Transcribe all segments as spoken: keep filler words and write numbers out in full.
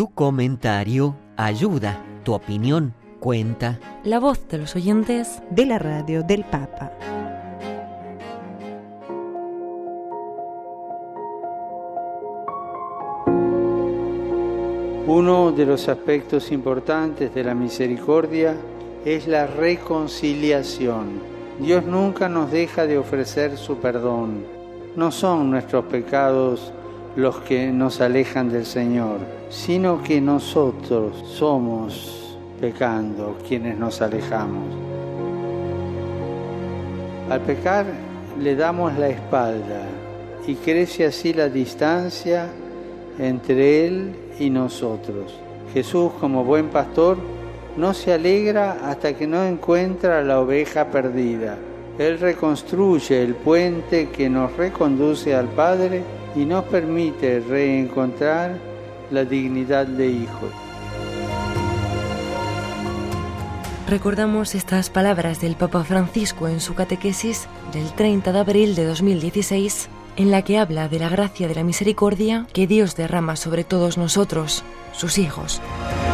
Tu comentario ayuda, tu opinión cuenta. La voz de los oyentes de la radio del Papa. Uno de los aspectos importantes de la misericordia es la reconciliación. Dios nunca nos deja de ofrecer su perdón. No son nuestros pecados los que nos alejan del Señor, sino que nosotros somos, pecando, quienes nos alejamos. Al pecar le damos la espalda y crece así la distancia entre Él y nosotros. Jesús, como buen pastor, no se alegra hasta que no encuentra la oveja perdida. Él reconstruye el puente que nos reconduce al Padre y nos permite reencontrar la dignidad de hijos. Recordamos estas palabras del Papa Francisco en su catequesis del treinta de abril de dos mil dieciséis, en la que habla de la gracia de la misericordia que Dios derrama sobre todos nosotros, sus hijos.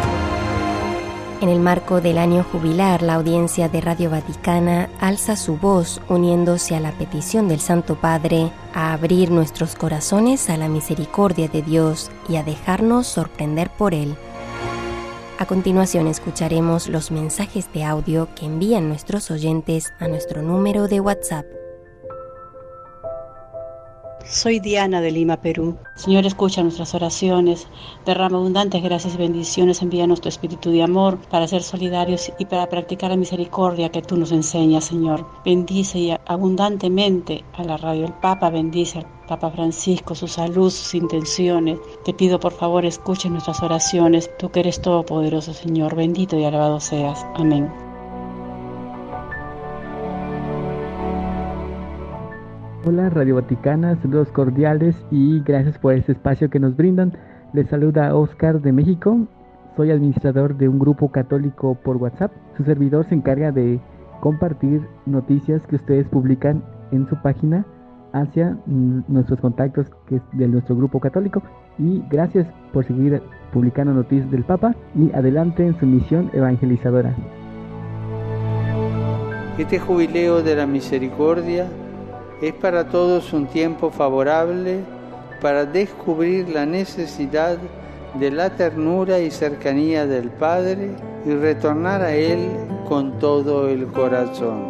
En el marco del año jubilar, la audiencia de Radio Vaticana alza su voz uniéndose a la petición del Santo Padre a abrir nuestros corazones a la misericordia de Dios y a dejarnos sorprender por Él. A continuación escucharemos los mensajes de audio que envían nuestros oyentes a nuestro número de WhatsApp. Soy Diana de Lima, Perú. Señor, escucha nuestras oraciones, derrama abundantes gracias y bendiciones, envíanos tu espíritu de amor para ser solidarios y para practicar la misericordia que tú nos enseñas, Señor. Bendice abundantemente a la radio del Papa, bendice al Papa Francisco, su salud, sus intenciones. Te pido por favor, escuche nuestras oraciones, tú que eres todopoderoso, Señor, bendito y alabado seas. Amén. Hola Radio Vaticana, saludos cordiales y gracias por este espacio que nos brindan. Les saluda Oscar de México, soy administrador de un grupo católico por WhatsApp. Su servidor se encarga de compartir noticias que ustedes publican en su página hacia mm, nuestros contactos que es de nuestro grupo católico. Y gracias por seguir publicando noticias del Papa y adelante en su misión evangelizadora. Este jubileo de la misericordia es para todos un tiempo favorable para descubrir la necesidad de la ternura y cercanía del Padre y retornar a Él con todo el corazón.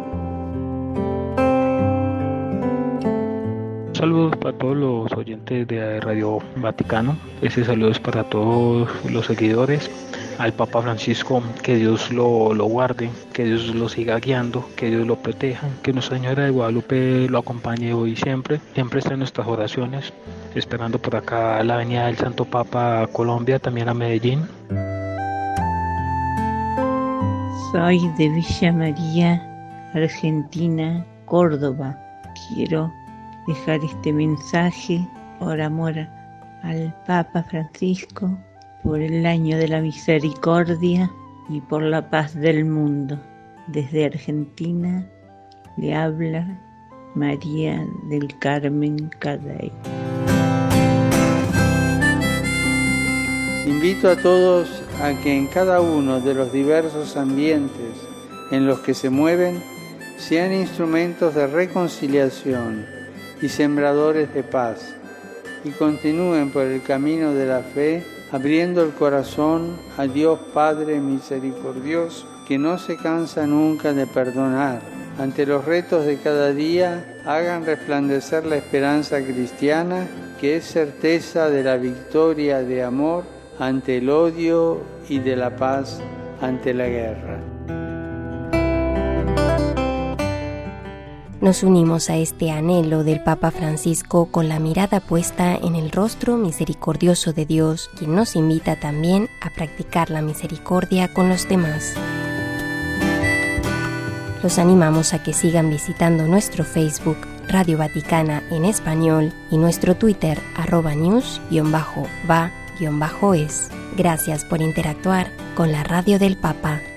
Saludos para todos los oyentes de Radio Vaticano. Ese saludo es para todos los seguidores. Al Papa Francisco, que Dios lo, lo guarde, que Dios lo siga guiando, que Dios lo proteja, que Nuestra Señora de Guadalupe lo acompañe hoy y siempre. Siempre está en nuestras oraciones, esperando por acá la venida del Santo Papa a Colombia, también a Medellín. Soy de Villa María, Argentina, Córdoba. Quiero dejar este mensaje por amor al Papa Francisco, por el año de la misericordia y por la paz del mundo. Desde Argentina le habla María del Carmen Caday. Invito a todos a que en cada uno de los diversos ambientes en los que se mueven sean instrumentos de reconciliación y sembradores de paz y continúen por el camino de la fe, abriendo el corazón a Dios Padre misericordioso, que no se cansa nunca de perdonar. Ante los retos de cada día, hagan resplandecer la esperanza cristiana, que es certeza de la victoria de amor ante el odio y de la paz ante la guerra. Nos unimos a este anhelo del Papa Francisco con la mirada puesta en el rostro misericordioso de Dios, quien nos invita también a practicar la misericordia con los demás. Los animamos a que sigan visitando nuestro Facebook Radio Vaticana en español y nuestro Twitter arroba news-va-es. Gracias por interactuar con la Radio del Papa.